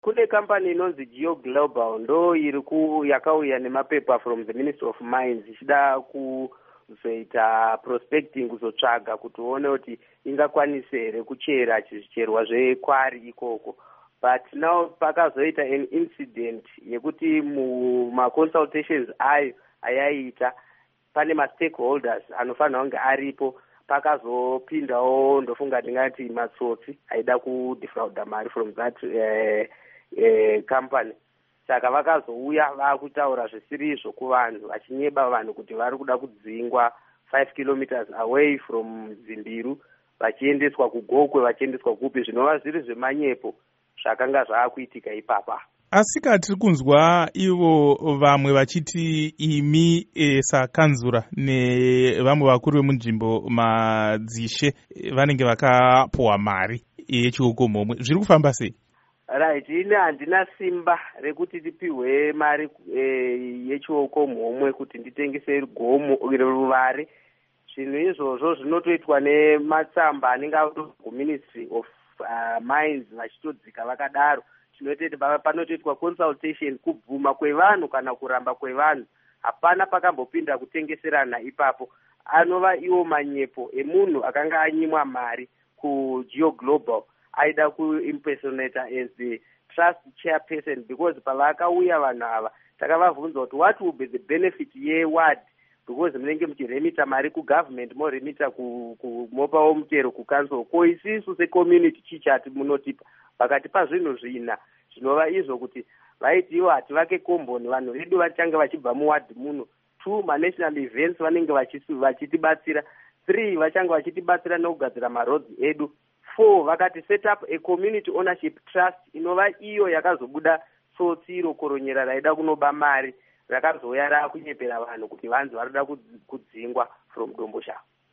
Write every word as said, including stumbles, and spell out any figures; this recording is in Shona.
Kune kampani inonzi Geo Global ndo iri ku yakauya nemapepa from the Ministry of Mines ichida kuzoita prospecting kuzotsvaga kuti uone kuti ingakwanise here kuchera zvicherwa zvekwari ikoko. But now pakazoita an incident yekuti mumaconsultations ayo ayaita pane ma-stakeholders anofanira kunge aripo, pakazopindawo ndofunga ndingati matsotsi aida kudefrauda mari from that uh, uh, company. Saka vakazouya vakutaura zvisirizvo kuvanhu vachinyeba vanhu kuti vari kuda kudzingwa five kilometers away from Dzimbiru vachiendeswa kugokwe vachiendeswa kupi, zvinova zviri zvemanyepo zvakanga zvaakuitika ipapa. Asika tiri kunzwa ivo vamwe vachiti imi e, sakanzura nevamwe vakuru vemunzvimbo madzishe vanenge vakapuwa mari yechiukomomwe, zviri kufamba sei? Right, ine handina simba rekuti tipihwe mari e, yechiukomomwe kuti nditengese gomo ruvare. Zvinhu izvozvo zvinotoitwa nematsamba anenge ari kuMinistry of uh, Mines vachitodzika vakadaro. Panotoitwa consultation, kubvuma kwevanhu kana kuramba kwevanhu. Hapana pakambopinda kutengeserana ipapo. Anova iwo manyepo emunhu akanga anyimwa mari kuGeo Global aida kuimpersonata as the trust chairperson, because pavakauya vanhu ava takavabvunza kuti what will be the benefit yeward, because munenge muchiremita mari kugovernment moremita kumopawo mutero kucouncil, ko isisu secommunity chichati munotipa vakatipa zvinhu zvina zvinova izvo kuti vaiti ivo hativake komboni vanhu vedu vachange vachibva muwadhi muno. Two, manational events vanenge vachitibatsira. Three, vachange vachitibatsira nokugadzira maroads edu. Four, vakati set up a community ownership trust inova iyo yakazobuda tsotsi rokoronyera raida kunoba mari rakazoya rakunyepera vanhu kuti vanzi varida kudzingwa from Dombosha.